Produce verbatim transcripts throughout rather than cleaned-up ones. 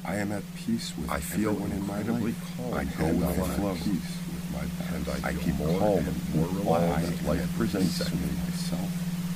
I am at peace with I feel everyone in my incredibly life. calm I and go with the relaxed. flow. Peace with my past. And I I feel keep more calm and and more all relaxed that every life presents to second. me myself.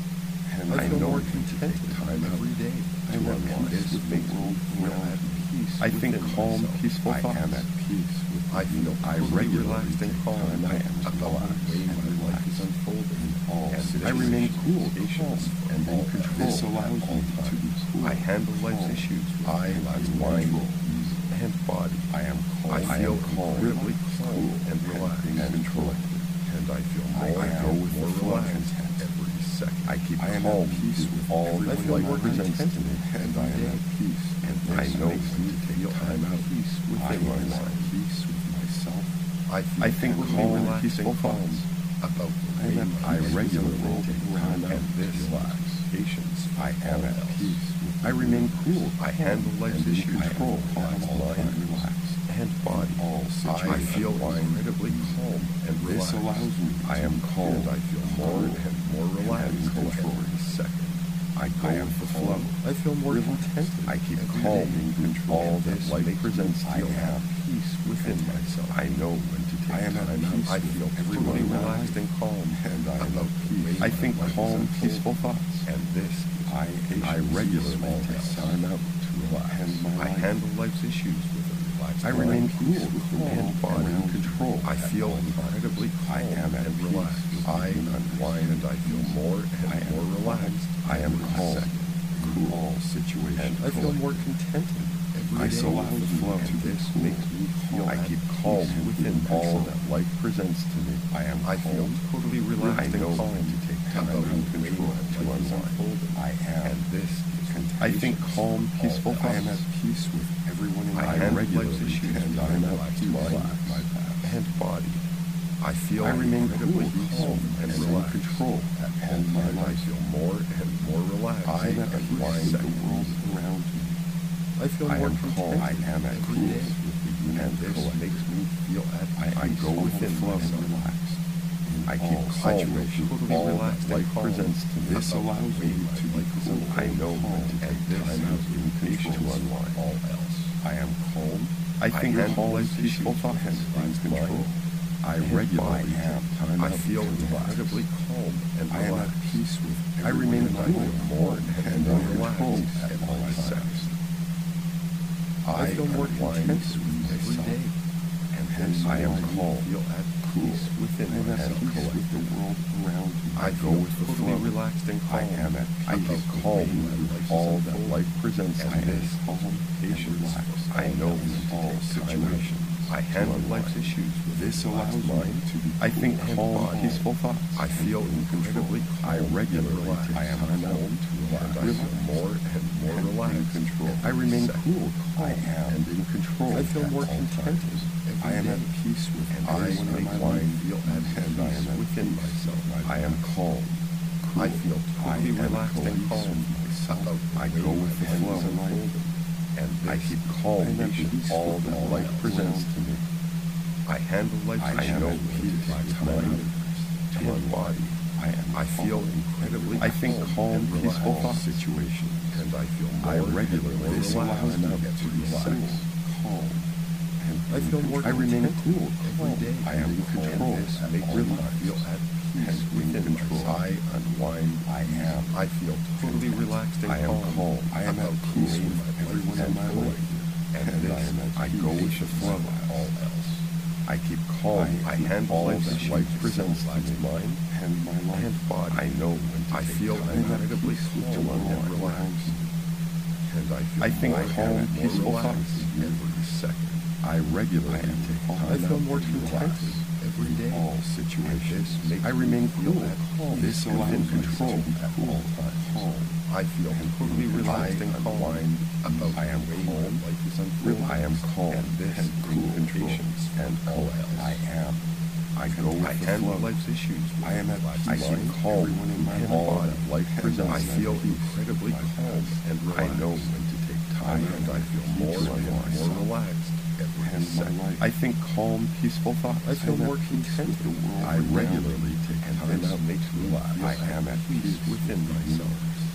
And I I feel know more when to contented take time out. every day I to am at unwind. peace This with the makes me world feel around at me. peace I think within calm, myself. peaceful I thoughts. am at peace with I feel I totally regularly relaxed and take calm time out to about relax the way and my life relax is unfolding. in all And situations. this I remain cool, calm, patience and in all control. this This allows at all me to be times. cool, I handle life's calm, issues with I my unwind mind and body. I am calm. I feel am calm, incredibly calm cool, and relaxed and, and collected. And I feel I more and go with more the flow. relaxed every second. I keep I am calm at peace with all everyone that in my life presents life. to me, and I am at peace. And I This know makes when me to take feel time at out. peace I within am at myself. peace with myself. I feel I think totally calm, relaxed peaceful and calm thoughts. about the I way am my I life is regularly unfolding. take time out And to this relax. patience I am at else. peace. With I remain cool. I handle life's and in issues control with at my all mind times. Relaxed. and body. All I situations. feel incredibly calm and This relaxed. allows me to I am be calm. cool, And I feel more cool, and more and relaxed in control. every second. I go I am with the calm. flow. I feel more Relaxed. contented. I keep every calm day. in control. All That this life makes me presents I feel have at peace within content. myself. I know when to take I am at time out. peace. I with feel everyone totally in my relaxed life. and calm And I am about at the peace. way I my think life is calm, unfolding. peaceful thoughts. And this I, I regularly take time out to relax. And my I life. handle life's issues with a relaxed I remain mind, cool with the and world body. and in control. I at feel all times. incredibly calm I am at and peace relaxed. with I the universe. unwind and I feel more and I am more relaxed. I am every calm second. in all situations. And I feel more contented every I day. allow the flow And to be this cool. makes me feel I at keep peace calm within within all myself. that life presents to me. I am I feel calm. totally I relaxed and know calm when to take time about out the and way control my to life is unwind. unfolding. I am. And this is I think patience calm, all peaceful else. thoughts. I am at peace with everyone in I my handle regularly life's issues and with I am a at relaxed peace mind with my past. and body. I feel I remain incredibly cool, calm calm, and and in relaxed. control at all And my times. life I feel more and more relaxed. I am at every peace with the second. world around me. I feel I more am calm. contented I am at every peace day. with the And union this collective. makes me feel at I, I peace go with the within flow and myself. relaxed. I all keep calm situations, with totally all that relaxed and life calm presents to me. This about allows the way me my to be life is cool. I know unfolding. when to And take this time out is in control patience to unwind. all else. I am calm. I I think handle calm, life's peaceful issues thoughts with and in relaxed control. mind I and regularly body. have time I out feel to relax. incredibly calm and I am at relaxed. peace with I everyone remain in my cool, life, more and and in more control relaxed at every all times. second. I I feel more unwind contented with every myself, day. And and this I am makes me calm, feel at cool, peace within and at myself. peace with the world around me. I I go feel with the totally flow. relaxed and calm. I am at peace. I about keep the calm way my with life is all that unfolding. life presents. And I am this calm and patience relaxed. for I all know else. in all situations. I handle life's issues with This a allows relaxed me mind to be I think and calm, body. peaceful thoughts. I feel in control. incredibly I calm regularly and relaxed. take I am time out calm to relax. and I feel more and more and relaxed in control. every I remain second. cool, calm, I am. and in control. I feel at more all contented times. every I am day. at peace with And everyone this in my makes life, me feel at and I am peace at within peace myself. with my I am calm. Cool. I feel totally I am relaxed and cohesive calm with myself. about the I way go my with the life flow. is unfolding. And I this keep calm is with patience all with that all life else. presents to me. I handle life's I issues know with peace, a relaxed time, mind and body. I am I feel calm. incredibly I think calm, and peaceful relaxed. thoughts situations. And I feel more I and regularly more this relaxed allows me to every relax, second. calm, and I in feel more control. I remain contented cool, every calm. day. I am in And control. this at makes all me times. feel at And peace in within control. myself. I unwind. I am. I feel totally relaxed and I am calm. calm. I am at about the peace way with my life everyone is in my unfolding. life. And And this I am at I peace go with the with flow. all else. I keep calm. I with handle all life's that issues life with presents a to relaxed me. mind And my life. and body. I know when to I take feel time at incredibly peace with calm the world and around relaxed. me. And I feel I think more calm, and more peaceful relaxed thoughts. every second. I regularly take time I feel out more to relax contented every day. all And situations. this makes I me remain feel cool. at Calm. peace This allows within me control to be at cool, all times. calm. I feel and totally in relaxed and control. calm Unwind. about I am the way calm. my life is unfolding. I am calm And this and cool, in control, patience and all collected. else. I am. I go with I the handle flow. life's issues with I am a at relaxed peace. I mind keep calm everyone in my and body. all that life And presents. I I'm at feel peace incredibly with my calm past. and I relaxed. know when to take time and I feel peace more with and more myself. relaxed every And my second. life. I think calm, peaceful thoughts. I feel I'm at more peace content with the world I around regularly me. take And time this out makes to me relax. I am at peace within with the myself. universe.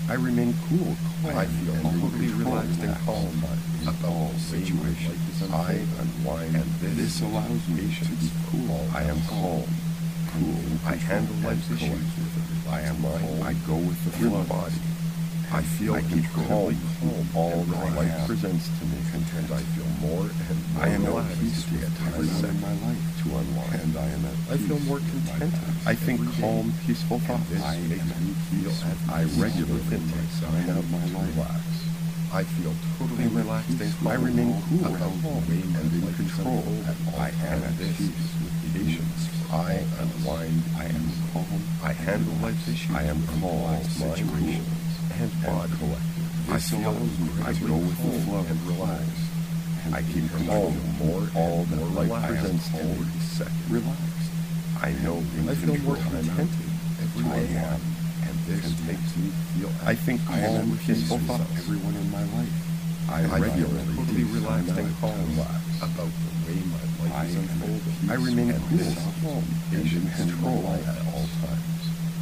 I remain cool, calm, I feel and in totally control relaxed and at calm all times. In about all the way my situations, life is I unfolding. unwind, And this this allows me to patience be for cool. all I am else. calm, cool. I handle and life's issues collected. with a I relaxed am mind. calm. I go with the Your flow. body. I feel I keep incredibly calm, calm all and that relaxed. life presents to me. And I feel more and more I am at relaxed peace with with every time in second. my life to unwind, and I am at I feel peace more with my contented. past. I think every day. calm, peaceful And thoughts. this I makes am me at feel peace. at I peace regularly within take myself. time out of my to life. relax. I feel totally I am at relaxed and peace. calm I remain cool, about the calm, way my and in life is control. unfolding. I am And at this peace with patience. I unwind. I am calm. I handle life's issues I am with calm. relaxed mind, Situations and body. collected. I This feel allows me. I incredibly go with the calm flow and relaxed. I keep And I calm. feel more all and that more life relaxed presents to every me. second. Relaxed. I know in I feel more control. contented every I day. am. And this content. makes me feel at I think peace calm, with peaceful myself. thoughts. Everyone in my life. I, I regularly feel totally take relaxed time and out calm to relax. about the way my life I is am at unfolding. peace. I remain and cool, this calm, and in patience in control my life at all times.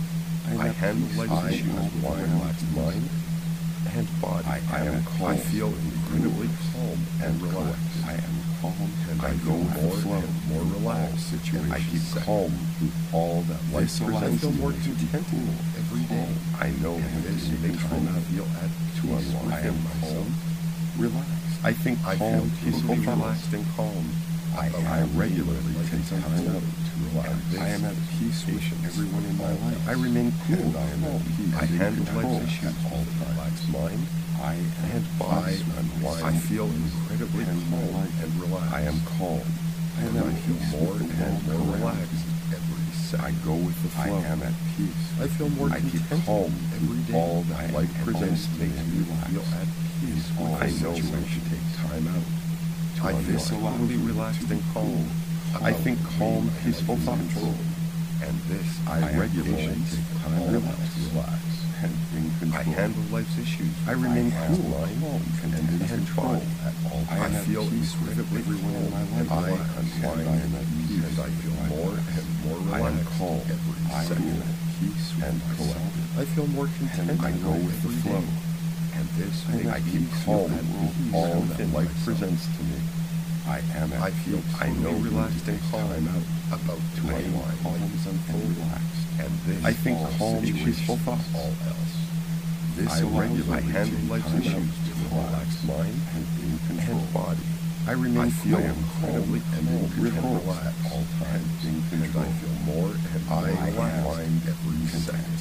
am I at handle peace. life's I issues with a unwind. relaxed mind and body. I, I am calm. I feel incredibly calm and relaxed. I am calm, And I go feel with the more flow. and more relaxed Situations. I keep second. calm through all that life This allows presents me to more me to be contented cool. every day. I know And when this to makes take me time out feel at to peace unwind. I within am myself. calm, relaxed. I think I calm, feel peaceful totally thoughts. relaxed and calm. I, about I the way regularly my life take is time out unfolding. to relax. And this I am at peace with patience everyone in my for all life. else. I remain cool. And I am calm, at peace. and I in handle control life's issues at all with a times. relaxed mind I am and body. I I feel incredibly and my calm life. and relaxed. I am calm. I am And at I feel peace more with the and world more around relaxed me. every second. I go with the flow. I am at peace. I feel more I keep contented calm every through day. all that I- life and presents this to me. makes me feel at peace In all with I know situations. when to take time out to I feel unwind. totally relaxed and calm. I about think the way calm, my peaceful life is thoughts. unfolding. And this I am regularly patient take for time all out else. to relax and in control. I handle life's issues. I with remain my cool, mind calm, and in and control body. at all I times. feel peace with incredibly everyone in my calm life. and I relaxed. unwind, I am at peace, And I feel more and more I am relaxed calm. every I am second. at peace with and myself. collected. I feel more contented I go with the every flow. day. And this And makes I me keep feel calm at through peace all that within life myself. presents to me. I am at I feel peace. I totally know when to relaxed and take calm time out about to the way unwind. my life is and unfolding. relaxed. And this I think all calm, situations peaceful thoughts. all else. This I allows regularly me to handle take life's time issues out with to a relaxed mind and in control. and body. I remain I feel calm, incredibly calm, and in calm and control relaxed at all times. In And control. I feel more and more I relaxed am every content. second.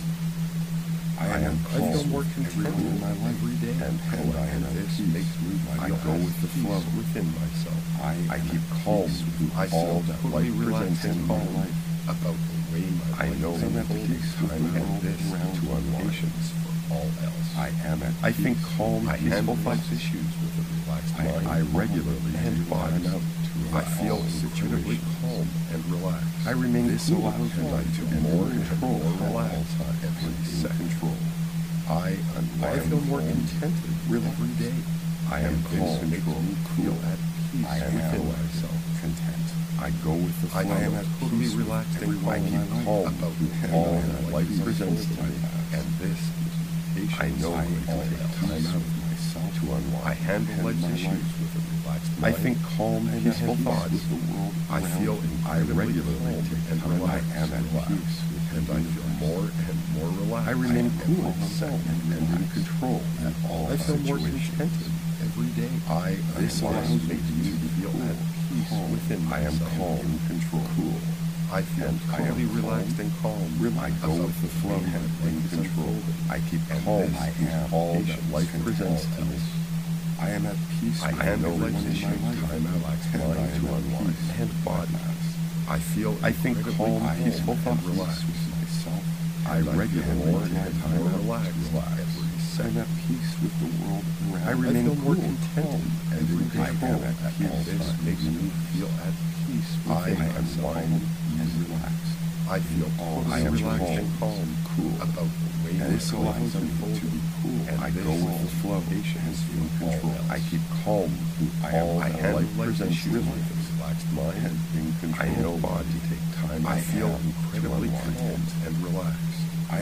I am I calm feel more with contented everyone in my life. every day. And, and I am at this peace. makes me I feel go at with the peace flow. within myself. I, I keep calm through I feel all that totally life relaxed presents in and my calm life. about the way my I life know is when to unfolding. take time And out this around to to unwind. patience for all else. I am at I think calm, I peaceful handle thoughts. life's issues with a relaxed I, mind I regularly and take body. time out to I relax feel all incredibly situations. calm and relaxed. I remain This cool, allows and me I to feel be more more in control and more at all relaxed times. every In second. control. I unwind. I feel more calm, contented relaxed. every day. I am And calm, this makes me feel cool. at peace I am within at myself. content. I go with the I flow. am at totally peace with relaxed and everyone calm in my life. calm about about the all way that my life life is presents to unfolding. me. And this is patience I know for when to all take else. time out of myself to unwind. I handle and life's my issues life. with a relaxed mind. I think calm, and peaceful at thoughts. peace with the world I feel around me. I incredibly regularly calm take and time. I relaxed am at relaxed. peace with And I feel universe. more and more relaxed. I remain every cool, second. calm, and in control at all I feel more situations. contented every day. I This unwind, allows me makes me to feel cool, at peace calm. within I am myself. calm, in control. Cool. I feel And I am totally calm. relaxed and calm. I go about with the the flow way my and life in is control. unfolding. I keep And calm. this I am all that patience life for presents all to me. else. I am at peace I with handle everyone life's in issues my life. with a relaxed And mind I am to at unwind peace and with my body. past. I feel I think incredibly calm, calm peaceful and thoughts relaxed. with myself. I And I feel regularly more take and time more out to relaxed relax. every I'm second. at peace with the world around I me. I remain feel more cool, contented calm, and every in day. control And at all this times. makes me feel at peace I within myself. unwind and relax. I feel Oh, totally I am relaxed calm, and calm cool. about the way And my this life allows is me to unfolding. be cool. And I this go with the is flow patience and in for all control. else. I keep calm through I all I that handle life life's presents issues to me. with a relaxed mind And in control. and I know body. to take time I out feel to incredibly unwind. calm and relaxed. I am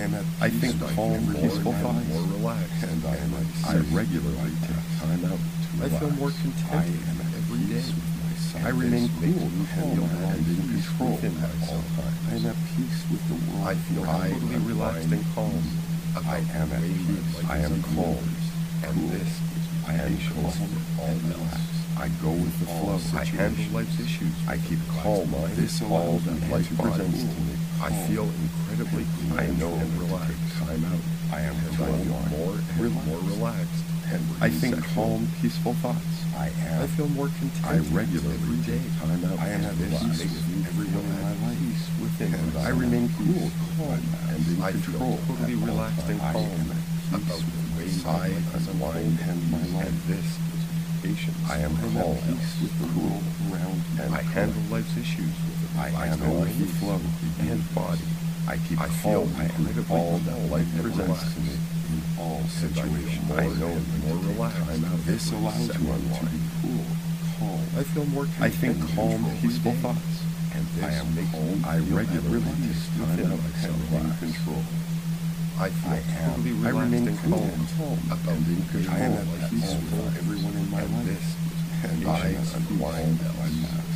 am at I peace. think and I calm, feel more peaceful and thoughts. more relaxed. And I am at I regularly take time out to I feel more relax. contented I am at every day. peace with myself. I And remain this cool, makes me calm, feel and at in peace control within at all myself. times. I am at peace with the world. I feel around totally me. relaxed and calm about I am the at way my peace. life I is am calm, unfolding. And cool. this gives me I am patience calm for all and else. relaxed. I go with the All flow. I handle life's issues. I with keep a relaxed calm. mind. This all and that my life body. presents to me. I feel incredibly calm I know and when to relaxed. take time out. I am And I feel calm, more and relaxed. more relaxed. And every I think second. calm, peaceful thoughts. I am. I feel more I contented regularly every day. take time out. I am to at relax. peace with everyone in my life. Peace within And myself. I remain cool, calm, and in I feel control. totally at all relaxed and times. I calm am at peace about the with way myself my life is unwind unfolding. and my life. And this gives me patience. I am for calm all else. with the world around me. And I handle life's issues with a I relaxed am in mind the flow and body. I keep I feel calm with incredibly all that calm life and presents to me relaxed. in all And I feel situations. more I know and when more to take relaxed time out. This every allows second. one to be cool, calm. I feel more I think content calm, every peaceful day. thoughts. And this I am makes calm. me I feel at regularly peace take time within out myself. and in control. I feel I am. totally I relaxed remain and cool calm and calm about and in the way control. my I am at life peace is with unfolding. everyone in my And life. this And gives me I patience for unwind all my else. past.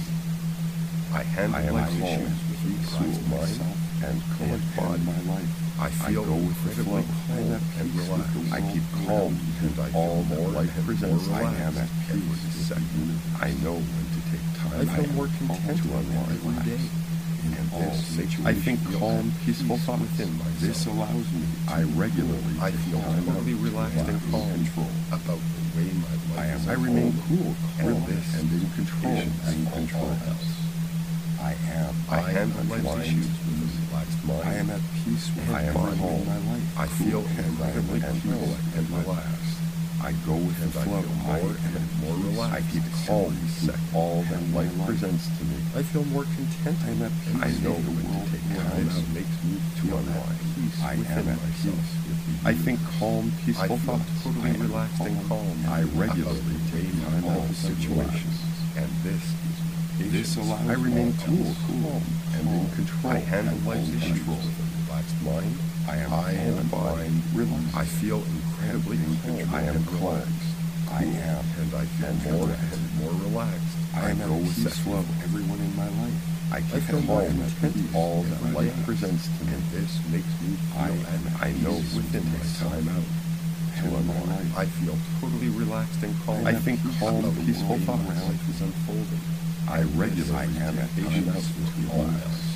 I handle I am life's calm, issues with a peace relaxed with mind. myself and collect body. my life. I feel I go with the incredibly flow. I calm am at and peace with relaxed. the I keep calm And I with feel all that more life and presents. more I am at relaxed peace every with the second. universe. I know when to take time. I feel am more calm content to unwind every relax. day. In And all this makes situations. me I think feel calm, at peaceful peace thoughts. within myself. This allows me. I regularly I take feel time out totally to relaxed and relax calm control. about the way my life I am. is I remain unfolding. cool, And calm, this and in control. patience In for control. all else. I am. I handle life's unwind. issues with a relaxed mind. I am at peace with and I am body. calm. My life. I feel Cool, and I am incredibly at cool peace and with my relaxed. I go with And the I flow. feel more I am and at more peace. relaxed I keep calm every with second. all that And life my life. presents to me. I feel more content. I am at peace. I know with the when to world take around time me. out makes me to feel at unwind. peace I am within at myself. peace with the I I think calm, I peaceful feel thoughts. totally I am relaxed and calm. I regularly about the take way my time out life of is situations. unfolding. And this gives me This patience allows for I remain all cool, else. calm, and in control. I handle and life's in issues control. with a relaxed mind. I am I calm and body. mind, relaxed. I feel incredibly and in calm control. I am and calm. relaxed. I am. And I feel and more relaxed. and more relaxed. I am every at peace second. flow. Everyone in my life. I keep feel more calm at content peace. All that every life day. presents to me. And this makes me I feel am. at I know peace when to within take myself. time out to To unwind. unwind. I feel totally relaxed and calm. I think calm, about the peaceful way thoughts. my life is unfolding. I regularly I am take at time patience out to with all relax. else.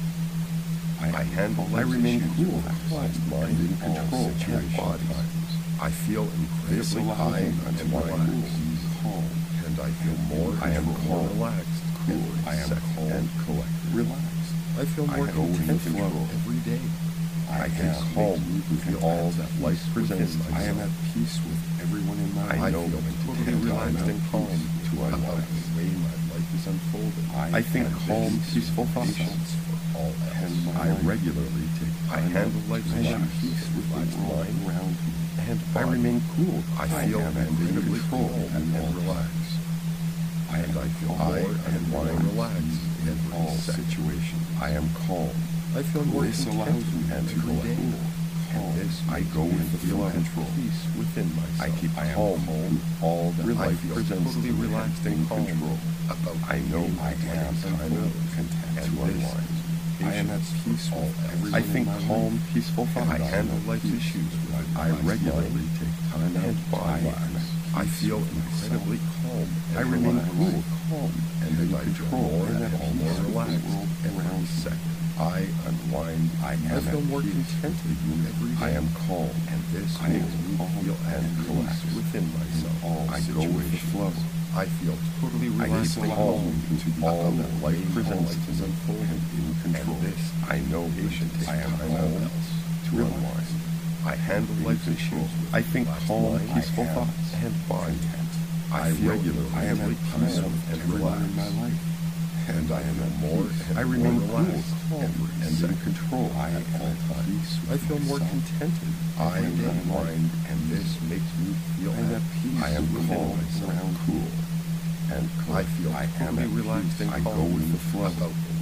I, I handle I life's remain issues cool, with a relaxed calm, mind and in all control. situations. At all times. I feel This incredibly allows calm me and to unwind, relaxed. calm, And I feel more I am and more calm, relaxed. cool. every I am second. calm and collected. Relaxed. I feel I more go with content the flow. every day. I This am makes calm me with feel all at that peace life presents. within I am myself. at peace with everyone in my life. I I know feel when to totally take time relaxed out and calm to about unwind. the way my life is unfolding. I think And calm, this peaceful is thoughts. patience for all else. And I regularly take I time handle out life's to issues relax with a with the relaxed world mind around me. and I body. remain cool. I feel am in incredibly control calm at and all relaxed. I And I feel calm more and more relaxed in every all second. situations. I am calm. I feel more This allows content me to every go day. cool, And calm. this I makes go me with the feel flow. at Control. peace within myself. I keep I am calm calm. with all that I life feel presents totally to me relaxed in and calm control. about I know the way I my life am is time out unfolding. content And to this unwind. is I am at patience peace for all with else. everyone I think in my calm, life. peaceful And thoughts. I handle am at life's peace. issues with a I relaxed regularly mind take time out and to body. relax. I feel Peace with incredibly myself. calm and I remain relaxed. cool, calm, and in And I feel control. more And at and home more with the relaxed world every around me. second. I unwind. I am I feel at more peace content with the universe. every day. I am calm, And this I makes am me calm feel at and peace relaxed within myself. all I go with the situations. flow. I feel totally I relaxed keep and calm calm to all about that the life way my presents life to is me unfolding. and in control. And this I know when to patience take I am time all out else. to Relax. unwind. I handle In life's control. issues with I a think relaxed calm, mind peaceful and thoughts. and body. Content. I I feel regularly I am at incredibly peace calm with and everyone in my relaxed. life. And I am feel at more peace. and I more remain cool, relaxed calm, every and in second. control I at am all at times. peace. I with feel more myself. contented. I and and my mind, life. and this makes me feel And at at peace I am within calm, myself. around cool, and I feel I am totally at relaxed peace. and I calm go with the flow. about the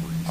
breeze.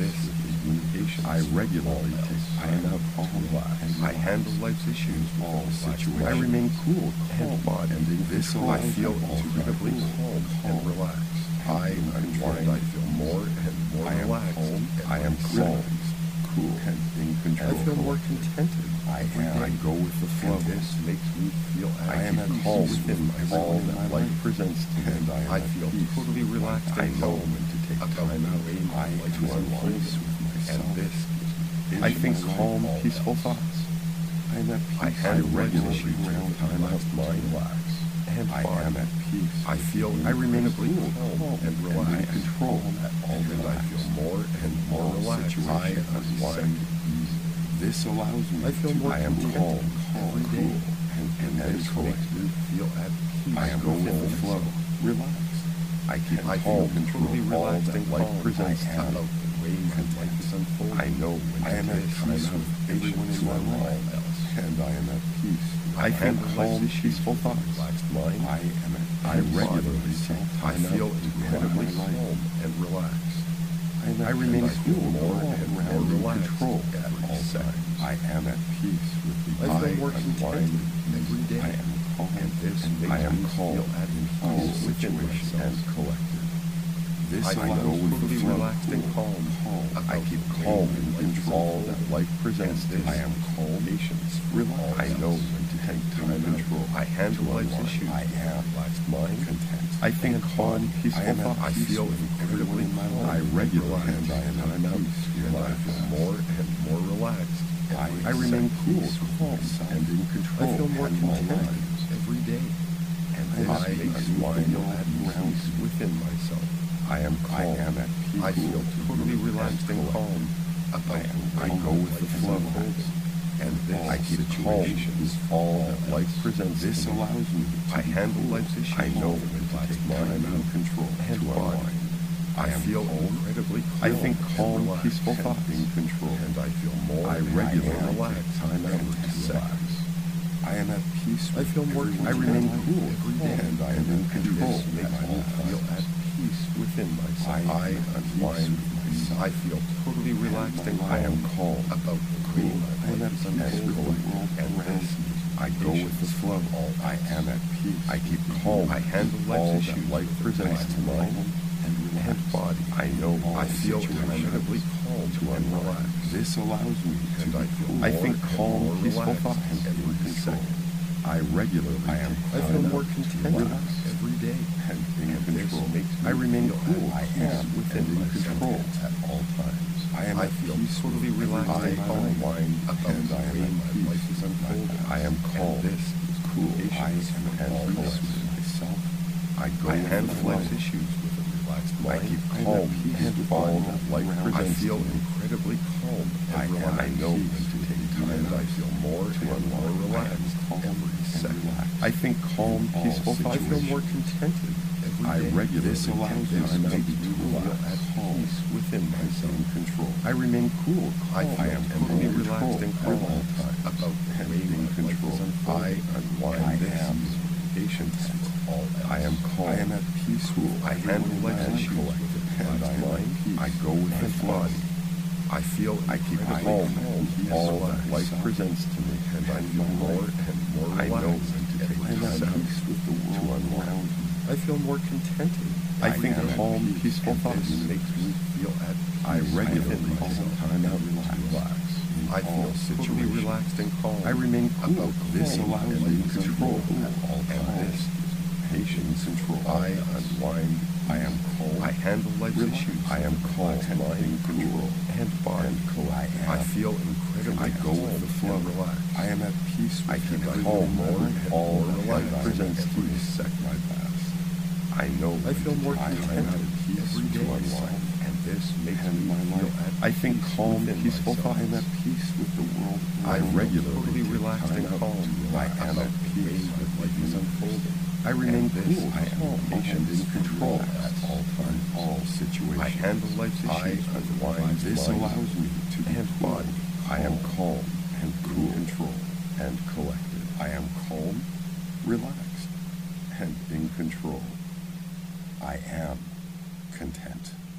this is communication. I regularly All take else. time out to relax. I handle life's issues with all relaxed situations. mind I remain cool, and calm, body. and in This control. I feel at all intuitively times. calm and relaxed. I unwind. I feel more and more I am relaxed. calm. and I am calm, relaxed. cool, and in control. I feel more contented. I every am. day. I go with the flow. And this makes me feel at I am at peace home within with myself. all that life presents to me, and I am I at feel peace. totally relaxed I and know calm when to take about time the out. way my I life am is at unfolding. peace with And myself. this gives me I vision think for calm, all peaceful else. thoughts. I am at peace. I handle life's regularly issues take with time out relaxed to mind relax. and I body. am at peace. I feel I remain incredibly cool, calm calm, and and in relaxed. control at all And I times. feel more and more All relaxed. I situations unwind. easy. This allows me I feel to. more I am contented calm, calm, every day. cool, and, And and this collected. makes me feel at peace I am go with within the flow, myself. relaxed. I keep I calm, feel control totally all relaxed that and life calm presents I to am me. about the way my life is unfolding. I know when I am to at take time peace out with with everyone in patience my and all life, else. and I am at peace. I I think handle calm, life's issues peaceful with a thoughts. relaxed mind I am at. I and regularly body. take I time feel out to incredibly relax my life. calm and relaxed. I, am And I remain I feel cool, more calm, and more and in relaxed control at every all second. times. I am at peace with the I feel more unwind contented every day. I am calm, And this and makes I am me calm feel at in peace all within situations myself. and collected. This I I feel go with the totally flow, relaxed and cool, calm calm. I about keep the way calm my in life is control that unfolding. life presents And to me. this I am calm, patience relax. all I know else. when to take time And and control. I handle to life's unwind. issues I with a am relaxed mind content. I think and calm, body. peaceful I am at thoughts. I feel with incredibly everyone in my calm life. I and regularly relaxed. and I am at And peace. I Relax. feel more and more relaxed. I, every I remain second. cool, Peace with calm, myself. and in control. I feel more at all contented times. every day. And I this am makes peace me with feel all at around peace me. within myself. I am calm. I am at peace. I feel cool, totally and relaxed and collected. calm about I, am, the I way go my with the life is flow. unfolding. And this I keep calm situation with all that life presents. This to me. allows me to I be handle cool. life's issues I know with a when to relaxed take mind time and control and to body. unwind. I, I am feel calm. incredibly calm I think and calm, relaxed. peaceful And- thoughts in control. And I feel more I and regularly more take relaxed time out every to second. relax. I am at peace. I feel more everyone. I content remain every cool, day. and I am in control. This makes at me all feel times. at peace within myself. I I am at unwind. peace with myself. I feel totally relaxed and I am calm calm, about the way cool, my and life at is peace with the unfolding. world And around this me. I go with the flow. all I am at peace. I keep calm. I handle with life's all issues that life with a presents relaxed to me. mind And relax. and body. I know all I feel situations incredibly calm to and unwind. relaxed. This allows me to And be I feel cool. more I think and calm, more peaceful relaxed thoughts and in every control. second. I regularly I am. take I feel time more out to contented relax every day. and in And this control. makes me I remain feel cool. at I peace am within and in myself. control at all times. I am I at feel peace totally with relaxed everyone and in my calm life, about and the I am way at my peace life is with my unfolding. past. I am calm, And this cool. I patience am with at all peace else. with myself. I go I with handle the flow. life's issues with a relaxed I mind keep and calm peace and with all all that life I presents feel to me. incredibly calm and I am. relaxed. I know when to take time And I out feel more to and more unwind. I am relaxed calm every and second. relaxed. I think calm, All peaceful thoughts. I feel more contented every I day. regularly This allows take me time out to to feel relax, at calm, peace within and myself. in control. I remain cool, I calm. feel I am totally in relaxed control and at calm all times. about the and way in my life control. is unfolding. I unwind. And I this am is patience for all else. I am calm. I am at peace with I handle everyone in life's my issues life, with a and I relaxed am at mind peace. I go with the and flow. body. I feel I keep incredibly calm calm with and all that relaxed. life presents to me, And I feel my more life. and more I know relaxed when to take every time out second. with the world around me. I feel more contented. I think am at calm, peace, peaceful and thoughts. This makes me feel at peace I regularly within take myself. time out to relax. in I feel all totally situations. relaxed and calm. I remain cool. about the This way allows my me life to is control unfolding. at all And times. this Patience, control. I unwind. I am calm. I handle life's Relax. issues. I am with a calm relaxed and mind in control. and body. And cool. I I am. feel incredibly I go calm with the flow. and relaxed. I am at peace with I keep everyone calm in my more life. and All more that relaxed life presents to every me second. my past. I know I when feel to more take time contented out of peace every to day. unwind. And this makes And me my feel life. at I think peace calm, within peaceful myself. thoughts. I am at peace with the world. I I feel regularly totally take relaxed time and out calm to relax. I am about at the way peace my with life is unfolding. I remain And this cool. I is am patience and in control relaxed. at all times, all situations. I handle life's I issues with a unwind. relaxed This mind allows me to be and cool. body. I am calm and cool, in control and collected. I am calm, relaxed, and in control. I am content.